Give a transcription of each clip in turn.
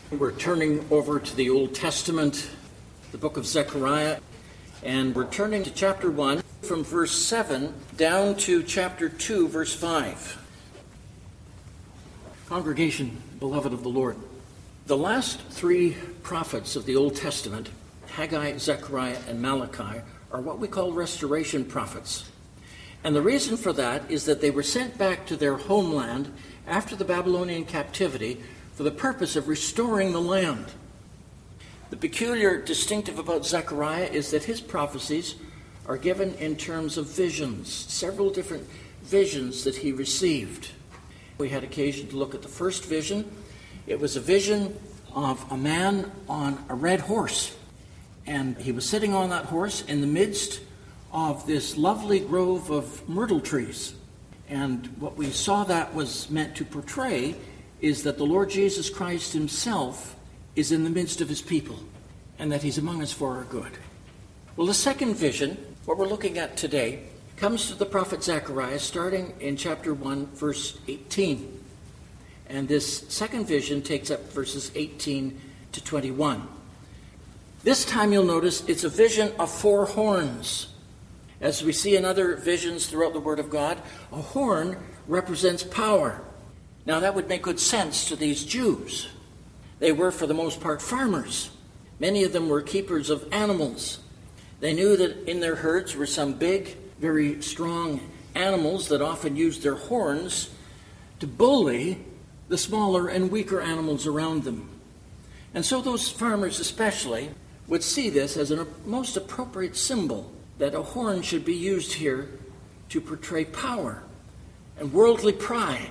We're turning over to the Old Testament, the book of Zechariah, and we're turning to chapter 1 from verse 7 down to chapter 2, verse 5. Congregation, beloved of the Lord, the last three prophets of the Old Testament, Haggai, Zechariah, and Malachi, are what we call restoration prophets. And the reason for that is that they were sent back to their homeland after the Babylonian captivity for the purpose of restoring the land. The peculiar distinctive about Zechariah is that his prophecies are given in terms of visions, several different visions that he received. We had occasion to look at the first vision. It was a vision of a man on a red horse, and he was sitting on that horse in the midst of this lovely grove of myrtle trees. And what we saw that was meant to portray is that the Lord Jesus Christ himself is in the midst of his people, and that he's among us for our good. Well, the second vision, what we're looking at today, comes to the prophet Zechariah starting in chapter 1, verse 18. And this second vision takes up verses 18 to 21. This time you'll notice it's a vision of four horns. As we see in other visions throughout the Word of God, a horn represents power. Now that would make good sense to these Jews. They were, for the most part, farmers. Many of them were keepers of animals. They knew that in their herds were some big, very strong animals that often used their horns to bully the smaller and weaker animals around them. And so those farmers especially would see this as a most appropriate symbol, that a horn should be used here to portray power and worldly pride.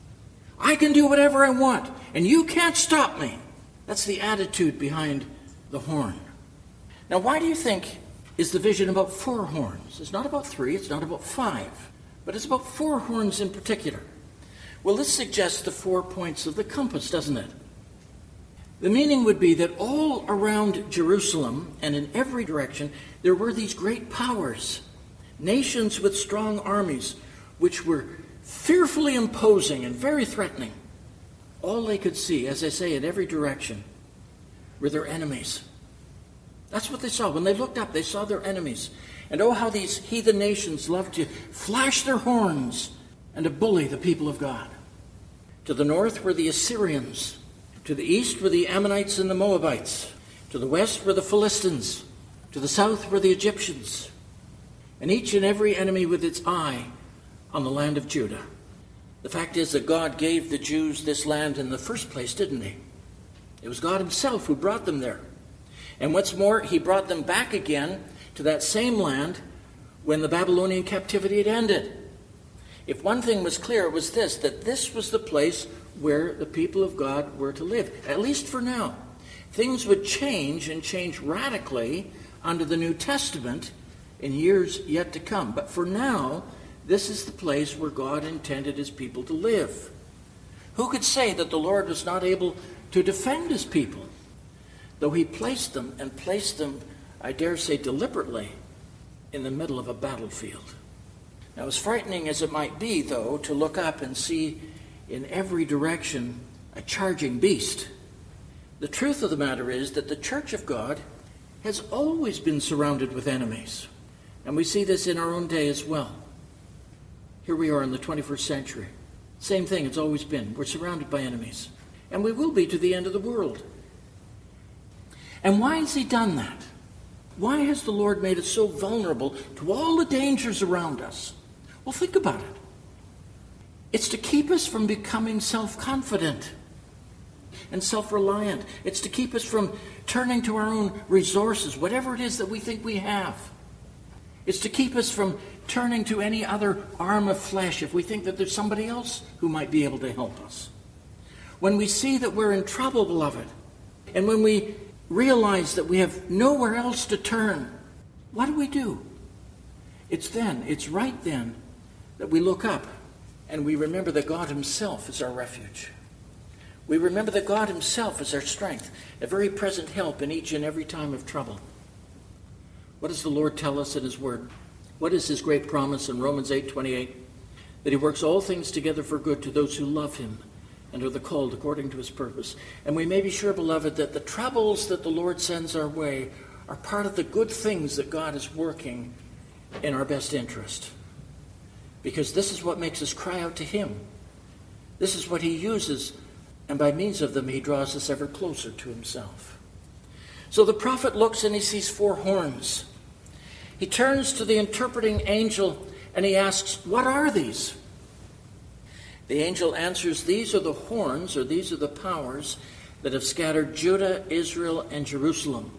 I can do whatever I want, and you can't stop me. That's the attitude behind the horn. Now, why do you think is the vision about four horns? It's not about three, it's not about five, but it's about four horns in particular. Well, this suggests the 4 points of the compass, doesn't it? The meaning would be that all around Jerusalem and in every direction, there were these great powers, nations with strong armies, which were fearfully imposing and very threatening. All they could see, as I say, in every direction, were their enemies. That's what they saw. When they looked up, they saw their enemies. And oh, how these heathen nations loved to flash their horns and to bully the people of God. To the north were the Assyrians. To the east were the Ammonites and the Moabites. To the west were the Philistines. To the south were the Egyptians. And each and every enemy with its eye on the land of Judah. The fact is that God gave the Jews this land in the first place, didn't he? It was God himself who brought them there. And what's more, he brought them back again to that same land when the Babylonian captivity had ended. If one thing was clear, it was this, that this was the place where the people of God were to live, at least for now. Things would change and change radically under the New Testament in years yet to come. But for now, this is the place where God intended his people to live. Who could say that the Lord was not able to defend his people, though he placed them, I dare say, deliberately in the middle of a battlefield? Now, as frightening as it might be, though, to look up and see in every direction a charging beast, the truth of the matter is that the church of God has always been surrounded with enemies. And we see this in our own day as well. Here we are in the 21st century. Same thing, it's always been. We're surrounded by enemies. And we will be to the end of the world. And why has he done that? Why has the Lord made us so vulnerable to all the dangers around us? Well, think about it. It's to keep us from becoming self-confident and self-reliant. It's to keep us from turning to our own resources, whatever it is that we think we have. It's to keep us from turning to any other arm of flesh if we think that there's somebody else who might be able to help us. When we see that we're in trouble, beloved, and when we realize that we have nowhere else to turn, what do? It's right then that we look up and we remember that God himself is our refuge. We remember that God himself is our strength, a very present help in each and every time of trouble. What does the Lord tell us in his word? What is his great promise in Romans 8:28? That he works all things together for good to those who love him and are the called according to his purpose. And we may be sure, beloved, that the troubles that the Lord sends our way are part of the good things that God is working in our best interest. Because this is what makes us cry out to him. This is what he uses, and by means of them he draws us ever closer to himself. So the prophet looks and he sees 4 horns. He turns to the interpreting angel and he asks, "What are these?" The angel answers, "These are the horns," or these are the powers that have scattered Judah, Israel, and Jerusalem.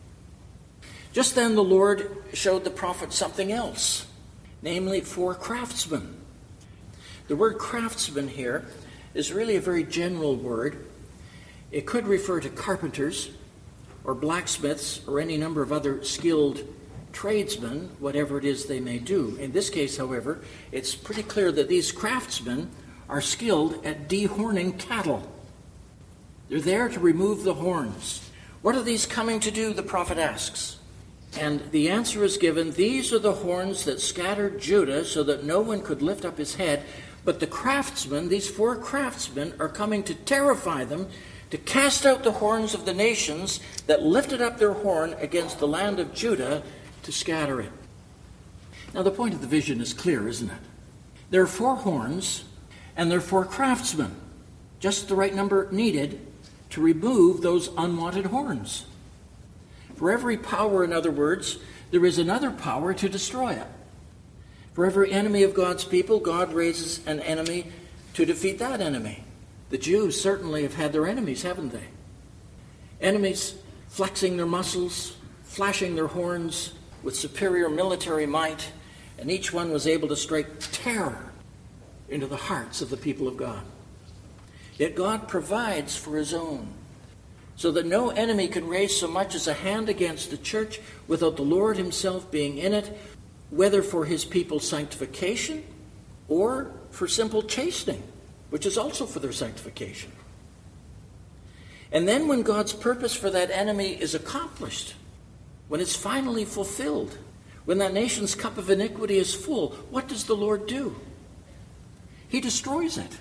Just then the Lord showed the prophet something else, namely 4 craftsmen. The word craftsman here is really a very general word. It could refer to carpenters or blacksmiths or any number of other skilled tradesmen, whatever it is they may do. In this case, however, it's pretty clear that these craftsmen are skilled at dehorning cattle. They're there to remove the horns. What are these coming to do, the prophet asks. And the answer is given, "These are the horns that scattered Judah so that no one could lift up his head. But the craftsmen, these 4 craftsmen, are coming to terrify them, to cast out the horns of the nations that lifted up their horn against the land of Judah, to scatter it." Now the point of the vision is clear, isn't it? There are 4 horns, and there are 4 craftsmen, just the right number needed to remove those unwanted horns. For every power, in other words, there is another power to destroy it. For every enemy of God's people, God raises an enemy to defeat that enemy. The Jews certainly have had their enemies, haven't they? Enemies flexing their muscles, flashing their horns with superior military might, and each one was able to strike terror into the hearts of the people of God. Yet God provides for his own, so that no enemy can raise so much as a hand against the church without the Lord himself being in it, whether for his people's sanctification or for simple chastening, which is also for their sanctification. And then when God's purpose for that enemy is accomplished, when it's finally fulfilled, when that nation's cup of iniquity is full, what does the Lord do? He destroys it.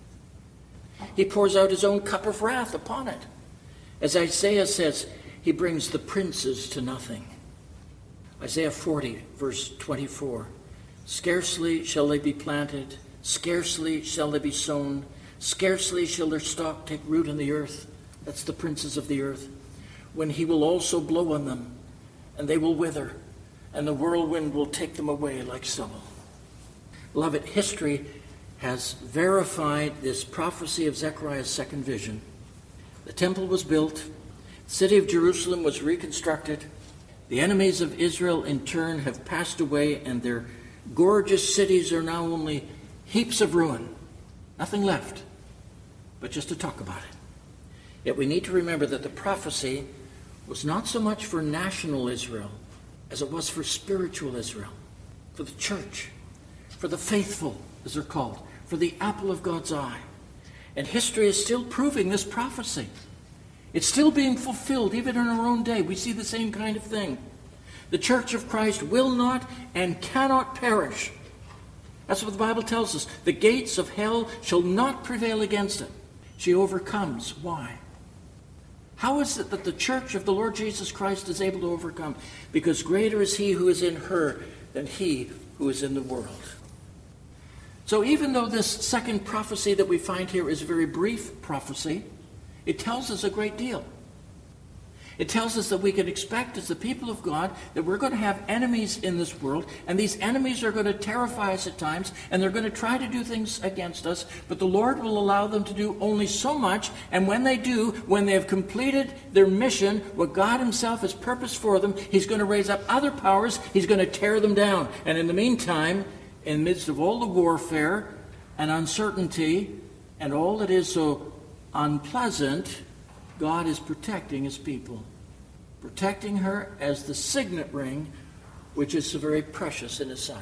He pours out his own cup of wrath upon it. As Isaiah says, he brings the princes to nothing. Isaiah 40, verse 24. "Scarcely shall they be planted, scarcely shall they be sown, scarcely shall their stalk take root in the earth." That's the princes of the earth. "When he will also blow on them, and they will wither, and the whirlwind will take them away like stubble." Beloved, history has verified this prophecy of Zechariah's second vision. The temple was built, the city of Jerusalem was reconstructed, the enemies of Israel in turn have passed away, and their gorgeous cities are now only heaps of ruin, nothing left but just to talk about it. Yet we need to remember that the prophecy was not so much for national Israel as it was for spiritual Israel, for the church, for the faithful, as they're called, for the apple of God's eye. And history is still proving this prophecy. It's still being fulfilled even in our own day. We see the same kind of thing. The church of Christ will not and cannot perish. That's what the Bible tells us. The gates of hell shall not prevail against it. She overcomes. Why? How is it that the church of the Lord Jesus Christ is able to overcome? Because greater is he who is in her than he who is in the world. So even though this second prophecy that we find here is a very brief prophecy, it tells us a great deal. It tells us that we can expect as the people of God that we're going to have enemies in this world, and these enemies are going to terrify us at times, and they're going to try to do things against us, but the Lord will allow them to do only so much, and when they do, when they have completed their mission, what God himself has purposed for them, he's going to raise up other powers, he's going to tear them down. And in the meantime, in the midst of all the warfare and uncertainty and all that is so unpleasant, God is protecting his people, protecting her as the signet ring, which is so very precious in his sight.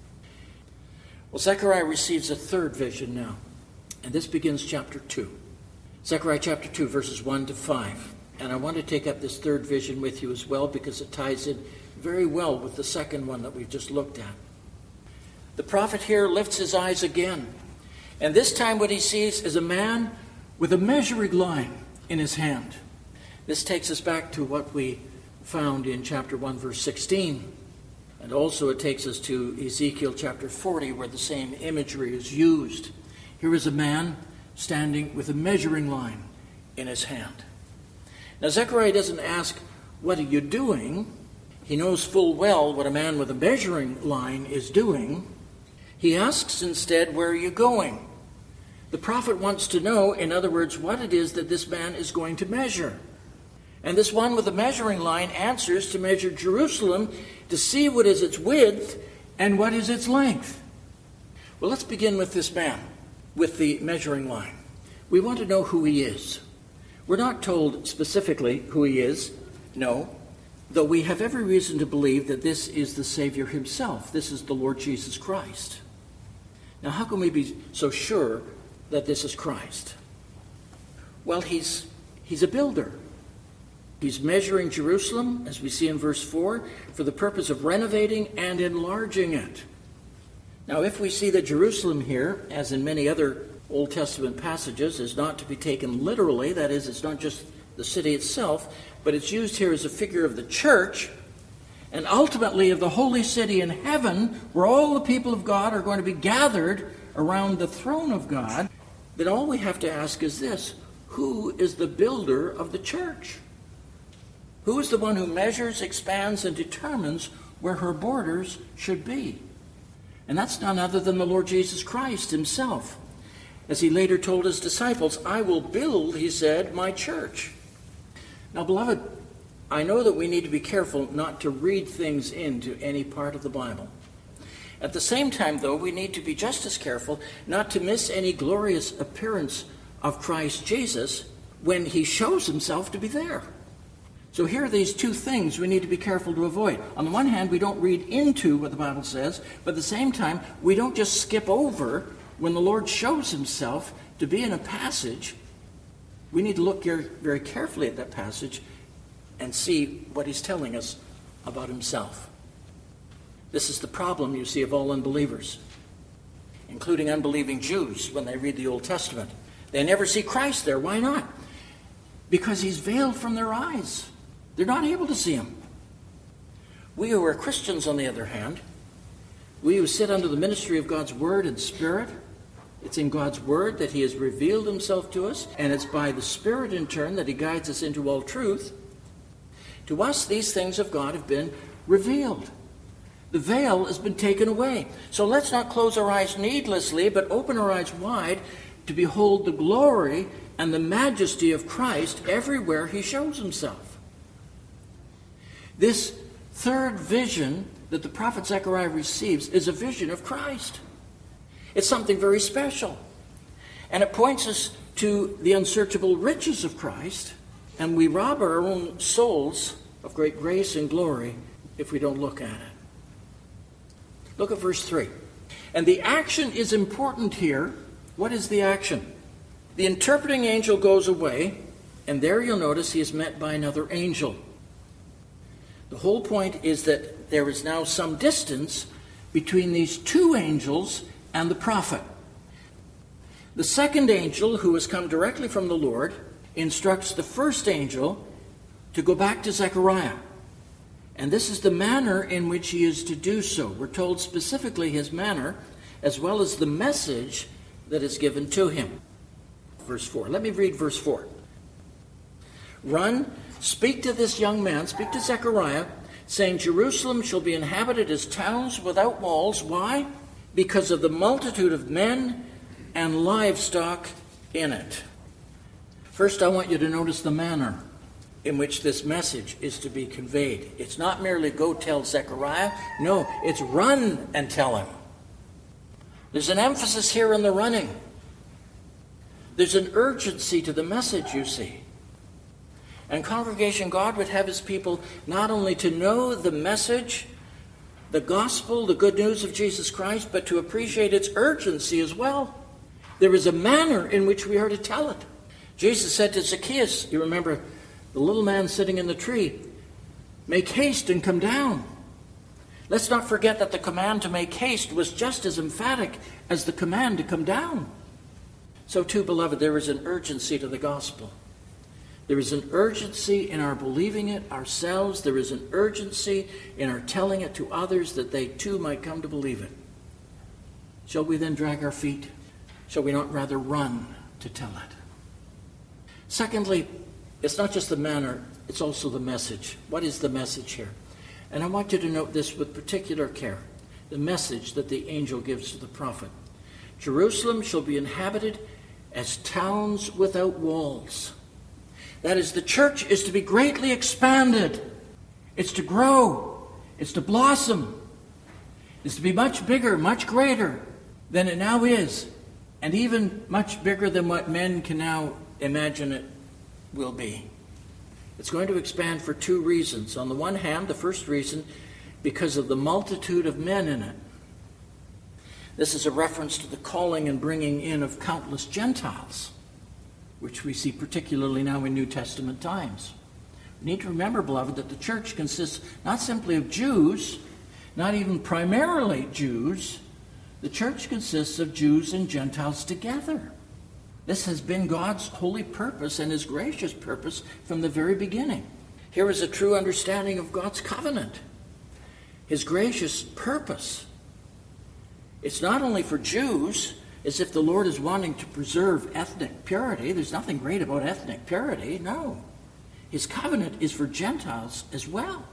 Well, Zechariah receives a third vision now, and this begins chapter 2. Zechariah chapter 2, verses 1 to 5. And I want to take up this third vision with you as well because it ties in very well with the second one that we've just looked at. The prophet here lifts his eyes again, And this time what he sees is a man with a measuring line in his hand. This takes us back to what we found in chapter 1, verse 16. And also it takes us to Ezekiel chapter 40, where the same imagery is used. Here is a man standing with a measuring line in his hand. Now Zechariah doesn't ask, "What are you doing?" He knows full well what a man with a measuring line is doing. He asks instead, "Where are you going?" The prophet wants to know, in other words, what it is that this man is going to measure. And this one with the measuring line answers to measure Jerusalem to see what is its width and what is its length. Well, let's begin with this man with the measuring line. We want to know who he is. We're not told specifically who he is, no, though we have every reason to believe that this is the Savior himself. This is the Lord Jesus Christ. Now, how can we be so sure that this is Christ? Well, he's a builder. He's measuring Jerusalem, as we see in verse 4, for the purpose of renovating and enlarging it. Now, if we see that Jerusalem here, as in many other Old Testament passages, is not to be taken literally, that is, it's not just the city itself, but it's used here as a figure of the church, and ultimately of the holy city in heaven, where all the people of God are going to be gathered around the throne of God, then all we have to ask is this: who is the builder of the church? Who is the one who measures, expands, and determines where her borders should be? And that's none other than the Lord Jesus Christ himself. As he later told his disciples, "I will build," he said, "my church." Now, beloved, I know that we need to be careful not to read things into any part of the Bible. At the same time, though, we need to be just as careful not to miss any glorious appearance of Christ Jesus when he shows himself to be there. So here are these two things we need to be careful to avoid. On the one hand, we don't read into what the Bible says, but at the same time, we don't just skip over when the Lord shows himself to be in a passage. We need to look very carefully at that passage and see what he's telling us about himself. This is the problem, you see, of all unbelievers, including unbelieving Jews when they read the Old Testament. They never see Christ there. Why not? Because he's veiled from their eyes. They're not able to see him. We who are Christians, on the other hand, we who sit under the ministry of God's Word and Spirit, it's in God's Word that he has revealed himself to us, and it's by the Spirit in turn that he guides us into all truth. To us, these things of God have been revealed. The veil has been taken away. So let's not close our eyes needlessly, but open our eyes wide to behold the glory and the majesty of Christ everywhere he shows himself. This third vision that the prophet Zechariah receives is a vision of Christ. It's something very special. And it points us to the unsearchable riches of Christ, and we rob our own souls of great grace and glory if we don't look at it. Look at verse 3. And the action is important here. What is the action? The interpreting angel goes away, and there you'll notice he is met by another angel. The whole point is that there is now some distance between these two angels and the prophet. The second angel, who has come directly from the Lord, instructs the first angel to go back to Zechariah. And this is the manner in which he is to do so. We're told specifically his manner, as well as the message that is given to him. Verse 4. Let me read verse 4. Run, speak to this young man, speak to Zechariah, saying, Jerusalem shall be inhabited as towns without walls. Why? Because of the multitude of men and livestock in it. First, I want you to notice the manner in which this message is to be conveyed. It's not merely go tell Zechariah. No, it's run and tell him. There's an emphasis here on the running. There's an urgency to the message, you see. And congregation, God would have his people not only to know the message, the gospel, the good news of Jesus Christ, but to appreciate its urgency as well. There is a manner in which we are to tell it. Jesus said to Zacchaeus, you remember the little man sitting in the tree, make haste and come down. Let's not forget that the command to make haste was just as emphatic as the command to come down. So too, beloved, there is an urgency to the gospel. There is an urgency in our believing it ourselves. There is an urgency in our telling it to others that they too might come to believe it. Shall we then drag our feet? Shall we not rather run to tell it? Secondly, it's not just the manner, it's also the message. What is the message here? And I want you to note this with particular care. The message that the angel gives to the prophet. Jerusalem shall be inhabited as towns without walls. That is, the church is to be greatly expanded. It's to grow. It's to blossom. It's to be much bigger, much greater than it now is. And even much bigger than what men can now imagine it will be. It's going to expand for two reasons. On the one hand, the first reason, because of the multitude of men in it. This is a reference to the calling and bringing in of countless Gentiles, which we see particularly now in New Testament times. We need to remember, beloved, that the church consists not simply of Jews, not even primarily Jews. The church consists of Jews and Gentiles together. This has been God's holy purpose and his gracious purpose from the very beginning. Here is a true understanding of God's covenant, his gracious purpose. It's not only for Jews, as if the Lord is wanting to preserve ethnic purity. There's nothing great about ethnic purity. No. His covenant is for Gentiles as well.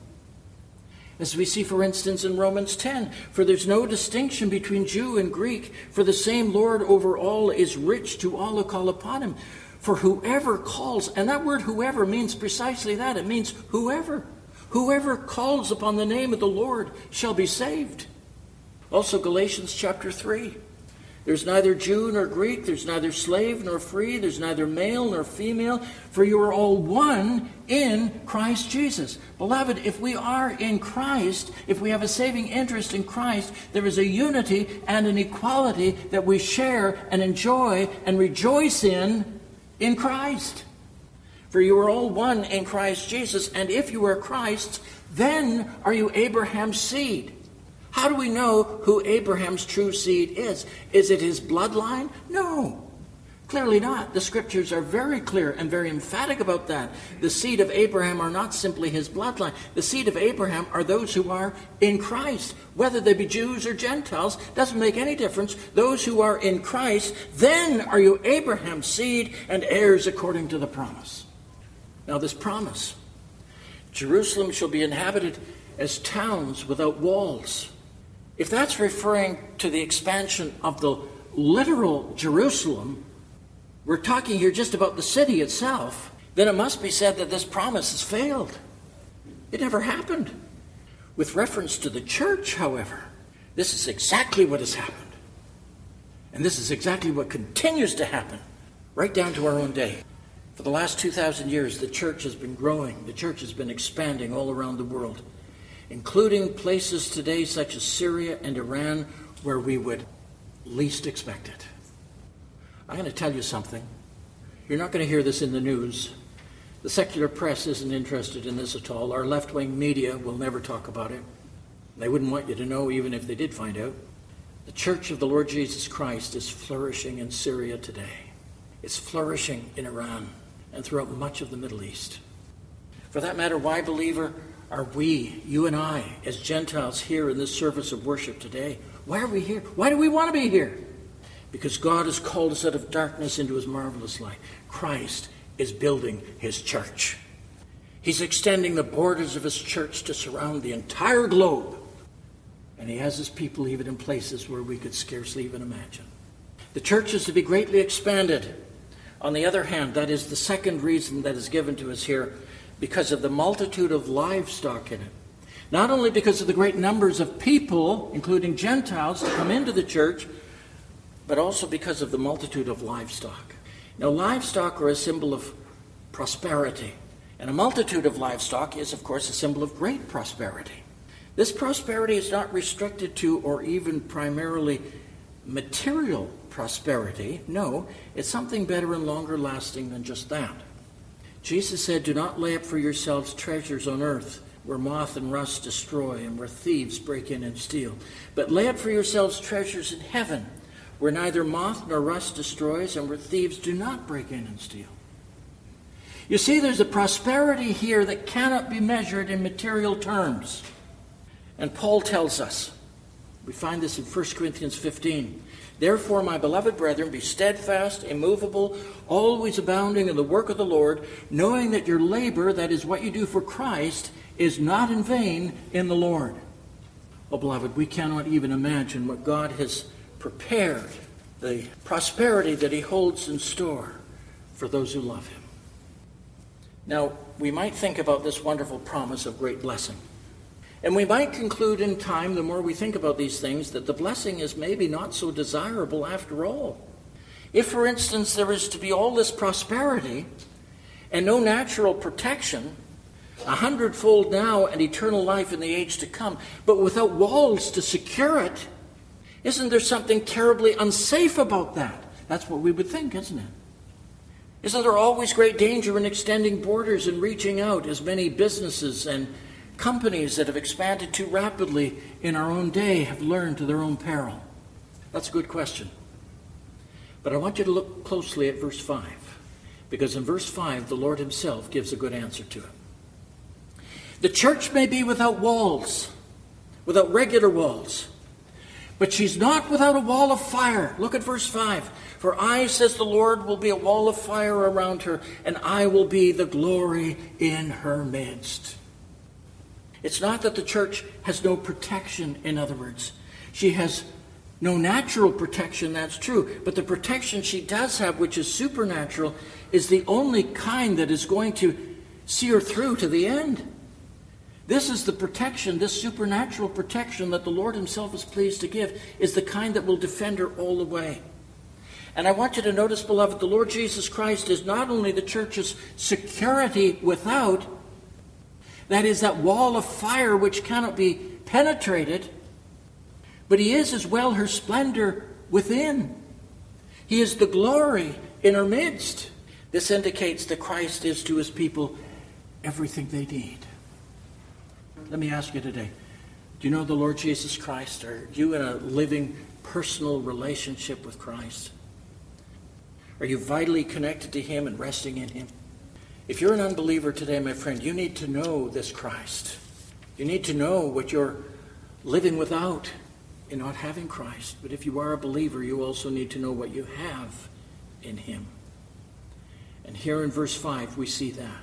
As we see, for instance, in Romans 10, for there's no distinction between Jew and Greek, for the same Lord over all is rich to all who call upon him. For whoever calls, and that word whoever means precisely that. It means whoever. Whoever calls upon the name of the Lord shall be saved. Also Galatians chapter 3. There's neither Jew nor Greek, there's neither slave nor free, there's neither male nor female, for you are all one in Christ Jesus. Beloved, if we are in Christ, if we have a saving interest in Christ, there is a unity and an equality that we share and enjoy and rejoice in Christ. For you are all one in Christ Jesus, and if you are Christ's, then are you Abraham's seed. How do we know who Abraham's true seed is? Is it his bloodline? No, clearly not. The scriptures are very clear and very emphatic about that. The seed of Abraham are not simply his bloodline. The seed of Abraham are those who are in Christ. Whether they be Jews or Gentiles, doesn't make any difference. Those who are in Christ, then are you Abraham's seed and heirs according to the promise. Now this promise, Jerusalem shall be inhabited as towns without walls. If that's referring to the expansion of the literal Jerusalem, we're talking here just about the city itself, then it must be said that this promise has failed. It never happened. With reference to the church, however, this is exactly what has happened. And this is exactly what continues to happen right down to our own day. For the last 2,000 years, the church has been growing. The church has been expanding all around the world, including places today such as Syria and Iran, where we would least expect it. I'm going to tell you something. You're not going to hear this in the news. The secular press isn't interested in this at all. Our left-wing media will never talk about it. They wouldn't want you to know even if they did find out. The Church of the Lord Jesus Christ is flourishing in Syria today. It's flourishing in Iran and throughout much of the Middle East. For that matter, why, believer, are we, you and I, as Gentiles here in this service of worship today? Why are we here? Why do we want to be here? Because God has called us out of darkness into his marvelous light. Christ is building his church. He's extending the borders of his church to surround the entire globe. And he has his people even in places where we could scarcely even imagine. The church is to be greatly expanded. On the other hand, that is the second reason that is given to us here, because of the multitude of livestock in it. Not only because of the great numbers of people, including Gentiles, to come into the church, but also because of the multitude of livestock. Now, livestock are a symbol of prosperity. And a multitude of livestock is, of course, a symbol of great prosperity. This prosperity is not restricted to or even primarily material prosperity. No, it's something better and longer lasting than just that. Jesus said, do not lay up for yourselves treasures on earth, where moth and rust destroy and where thieves break in and steal. But lay up for yourselves treasures in heaven, where neither moth nor rust destroys and where thieves do not break in and steal. You see, there's a prosperity here that cannot be measured in material terms. And Paul tells us, we find this in 1 Corinthians 15, "Therefore, my beloved brethren, be steadfast, immovable, always abounding in the work of the Lord, knowing that your labor, that is what you do for Christ, is not in vain in the Lord." Oh, beloved, we cannot even imagine what God has prepared, the prosperity that he holds in store for those who love him. Now, we might think about this wonderful promise of great blessing. And we might conclude in time, the more we think about these things, that the blessing is maybe not so desirable after all. If, for instance, there is to be all this prosperity and no natural protection, 100-fold now and eternal life in the age to come, but without walls to secure it, isn't there something terribly unsafe about that? That's what we would think, isn't it? Isn't there always great danger in extending borders and reaching out, as many businesses and companies that have expanded too rapidly in our own day have learned to their own peril? That's a good question. But I want you to look closely at verse 5, because in verse 5, the Lord himself gives a good answer to it. The church may be without walls, without regular walls, but she's not without a wall of fire. Look at verse 5. "For I, says the Lord, will be a wall of fire around her, and I will be the glory in her midst." It's not that the church has no protection, in other words. She has no natural protection, that's true. But the protection she does have, which is supernatural, is the only kind that is going to see her through to the end. This is the protection, this supernatural protection that the Lord himself is pleased to give, is the kind that will defend her all the way. And I want you to notice, beloved, the Lord Jesus Christ is not only the church's security without, that is, that wall of fire which cannot be penetrated, but he is as well her splendor within. He is the glory in her midst. This indicates that Christ is to his people everything they need. Let me ask you today, do you know the Lord Jesus Christ? Are you in a living, personal relationship with Christ? Are you vitally connected to him and resting in him? If you're an unbeliever today, my friend, you need to know this Christ. You need to know what you're living without in not having Christ. But if you are a believer, you also need to know what you have in him. And here in verse 5, we see that.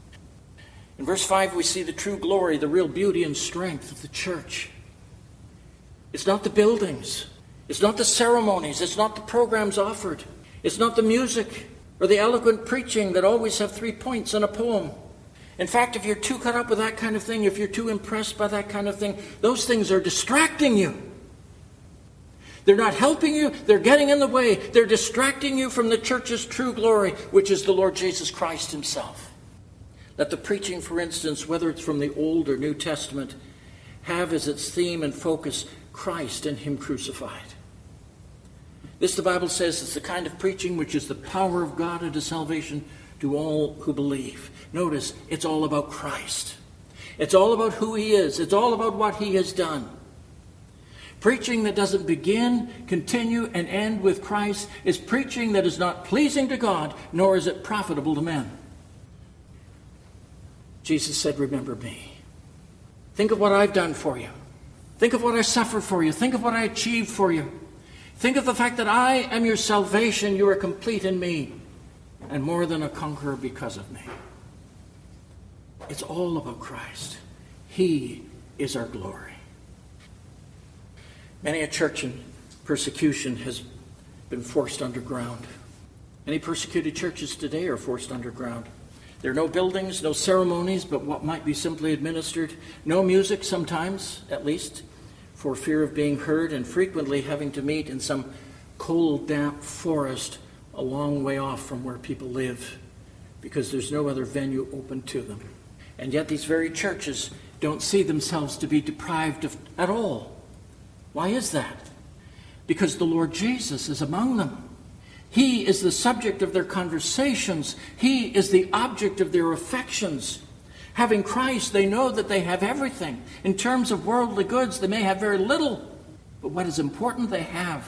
In verse 5, we see the true glory, the real beauty and strength of the church. It's not the buildings. It's not the ceremonies. It's not the programs offered. It's not the music or the eloquent preaching that always have 3 points in a poem. In fact, if you're too caught up with that kind of thing, if you're too impressed by that kind of thing, those things are distracting you. They're not helping you. They're getting in the way. They're distracting you from the church's true glory, which is the Lord Jesus Christ himself. Let the preaching, for instance, whether it's from the Old or New Testament, have as its theme and focus Christ and him crucified. This, the Bible says, is the kind of preaching which is the power of God unto salvation to all who believe. Notice, it's all about Christ. It's all about who he is. It's all about what he has done. Preaching that doesn't begin, continue, and end with Christ is preaching that is not pleasing to God, nor is it profitable to men. Jesus said, "Remember me." Think of what I've done for you. Think of what I suffered for you. Think of what I achieved for you. Think of the fact that I am your salvation. You are complete in me, and more than a conqueror because of me. It's all about Christ. He is our glory. Many a church in persecution has been forced underground. Many persecuted churches today are forced underground. There are no buildings, no ceremonies, but what might be simply administered. No music sometimes, at least, for fear of being heard, and frequently having to meet in some cold, damp forest a long way off from where people live, because there's no other venue open to them. And yet these very churches don't see themselves to be deprived of at all. Why is that? Because the Lord Jesus is among them. He is the subject of their conversations. He is the object of their affections. Having Christ, they know that they have everything. In terms of worldly goods, they may have very little. But what is important, they have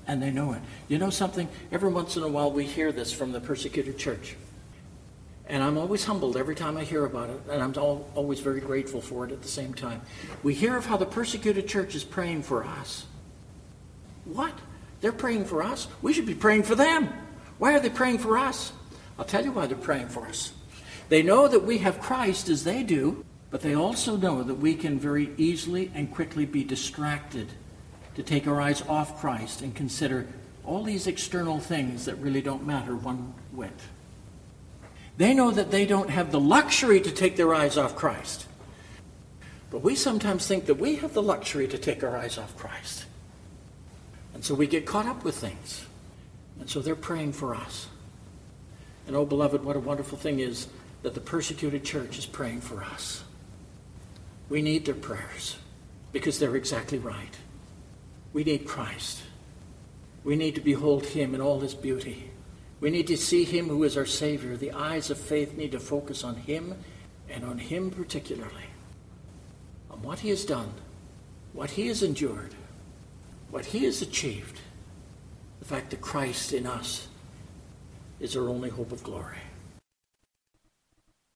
And they know it. You know something? Every once in a while we hear this from the persecuted church. And I'm always humbled every time I hear about it, and I'm always very grateful for it at the same time. We hear of how the persecuted church is praying for us. What? They're praying for us? We should be praying for them. Why are they praying for us? I'll tell you why they're praying for us. They know that we have Christ as they do, but they also know that we can very easily and quickly be distracted to take our eyes off Christ and consider all these external things that really don't matter one whit. They know that they don't have the luxury to take their eyes off Christ. But we sometimes think that we have the luxury to take our eyes off Christ. And so we get caught up with things. And so they're praying for us. And oh, beloved, what a wonderful thing is that the persecuted church is praying for us. We need their prayers because they're exactly right. We need Christ. We need to behold him in all his beauty. We need to see him who is our Savior. The eyes of faith need to focus on him and on him particularly. On what he has done, what he has endured, what he has achieved. The fact that Christ in us is our only hope of glory.